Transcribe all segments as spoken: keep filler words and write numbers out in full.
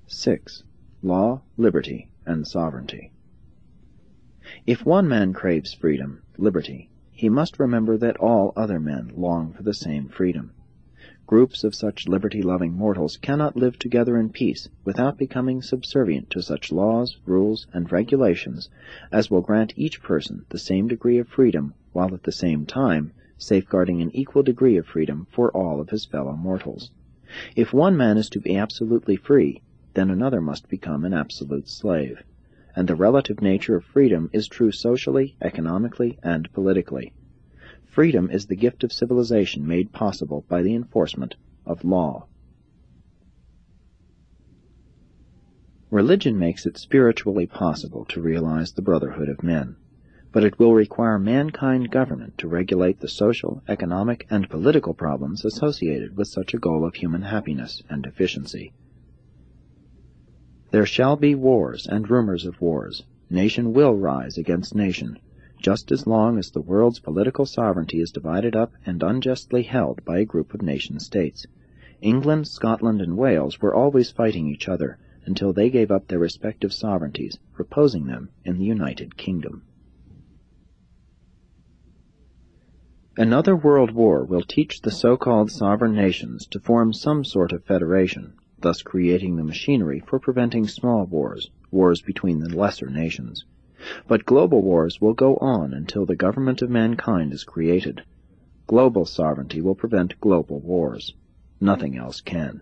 six. Law, liberty, and sovereignty. If one man craves freedom, liberty, he must remember that all other men long for the same freedom. Groups of such liberty-loving mortals cannot live together in peace without becoming subservient to such laws, rules, and regulations as will grant each person the same degree of freedom, while at the same time safeguarding an equal degree of freedom for all of his fellow mortals. If one man is to be absolutely free, then another must become an absolute slave. And the relative nature of freedom is true socially, economically, and politically. Freedom is the gift of civilization made possible by the enforcement of law. Religion makes it spiritually possible to realize the brotherhood of men, but it will require mankind government to regulate the social, economic, and political problems associated with such a goal of human happiness and efficiency. There shall be wars and rumors of wars. Nation will rise against nation, just as long as the world's political sovereignty is divided up and unjustly held by a group of nation-states. England, Scotland, and Wales were always fighting each other until they gave up their respective sovereignties, reposing them in the United Kingdom. Another world war will teach the so-called sovereign nations to form some sort of federation, thus creating the machinery for preventing small wars, wars between the lesser nations. But global wars will go on until the government of mankind is created. Global sovereignty will prevent global wars. Nothing else can.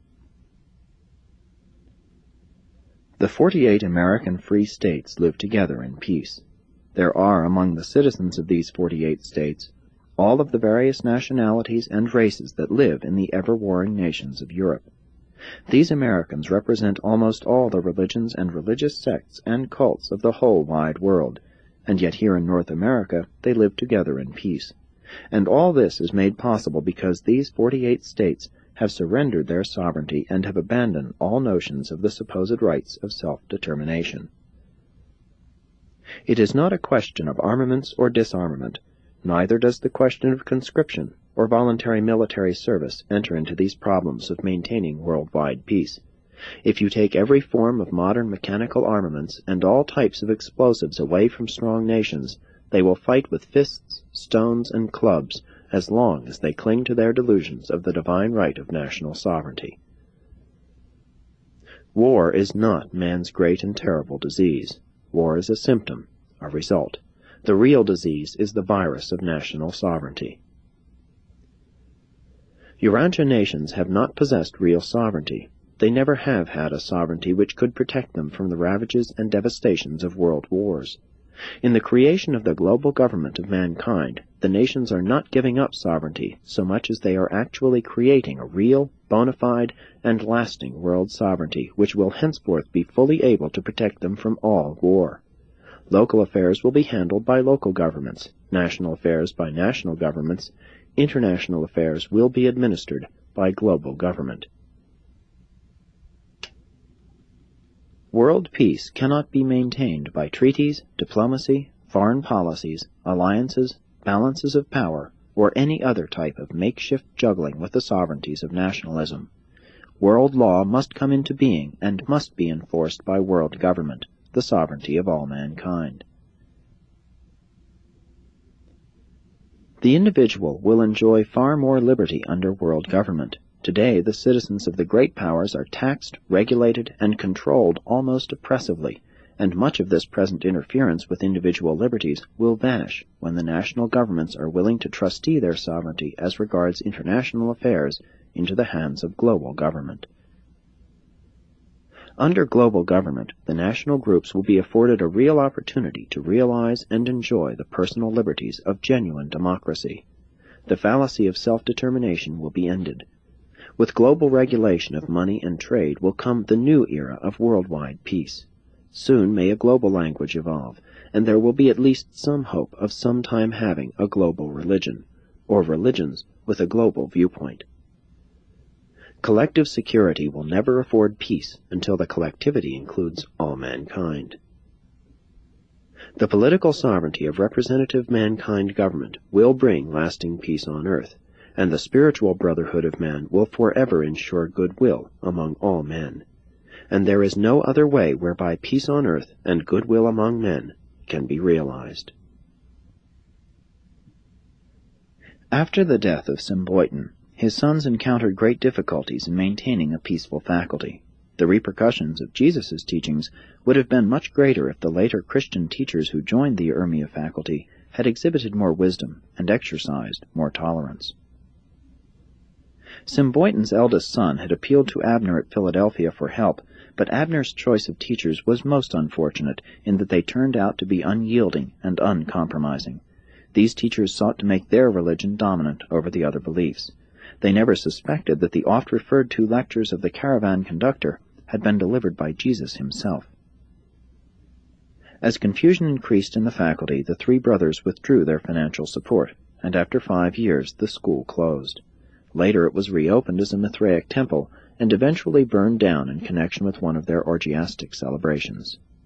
The forty-eight American free states live together in peace. There are among the citizens of these forty-eight states all of the various nationalities and races that live in the ever-warring nations of Europe. These Americans represent almost all the religions and religious sects and cults of the whole wide world, and yet here in North America they live together in peace. And all this is made possible because these forty-eight states have surrendered their sovereignty and have abandoned all notions of the supposed rights of self-determination. It is not a question of armaments or disarmament, neither does the question of conscription or voluntary military service enter into these problems of maintaining worldwide peace. If you take every form of modern mechanical armaments and all types of explosives away from strong nations, they will fight with fists, stones, and clubs as long as they cling to their delusions of the divine right of national sovereignty. War is not man's great and terrible disease. War is a symptom, a result. The real disease is the virus of national sovereignty. Urantia nations have not possessed real sovereignty. They never have had a sovereignty which could protect them from the ravages and devastations of world wars. In the creation of the global government of mankind, the nations are not giving up sovereignty so much as they are actually creating a real, bona fide, and lasting world sovereignty which will henceforth be fully able to protect them from all war. Local affairs will be handled by local governments, national affairs by national governments, international affairs will be administered by global government. World peace cannot be maintained by treaties, diplomacy, foreign policies, alliances, balances of power, or any other type of makeshift juggling with the sovereignties of nationalism. World law must come into being and must be enforced by world government, the sovereignty of all mankind. The individual will enjoy far more liberty under world government. Today, the citizens of the great powers are taxed, regulated, and controlled almost oppressively, and much of this present interference with individual liberties will vanish when the national governments are willing to trustee their sovereignty as regards international affairs into the hands of global government. Under global government, the national groups will be afforded a real opportunity to realize and enjoy the personal liberties of genuine democracy. The fallacy of self-determination will be ended. With global regulation of money and trade will come the new era of worldwide peace. Soon may a global language evolve, and there will be at least some hope of sometime having a global religion, or religions with a global viewpoint. Collective security will never afford peace until the collectivity includes all mankind. The political sovereignty of representative mankind government will bring lasting peace on earth, and the spiritual brotherhood of man will forever ensure goodwill among all men. and there is no other way whereby peace on earth and goodwill among men can be realized. After the death of Symboyton, his sons encountered great difficulties in maintaining a peaceful faculty. The repercussions of Jesus' teachings would have been much greater if the later Christian teachers who joined the Urmia faculty had exhibited more wisdom and exercised more tolerance. Symboyton's eldest son had appealed to Abner at Philadelphia for help, but Abner's choice of teachers was most unfortunate in that they turned out to be unyielding and uncompromising. These teachers sought to make their religion dominant over the other beliefs. They never suspected that the oft-referred-to lectures of the caravan conductor had been delivered by Jesus himself. As confusion increased in the faculty, the three brothers withdrew their financial support, and after five years the school closed. Later it was reopened as a Mithraic temple, and eventually burned down in connection with one of their orgiastic celebrations.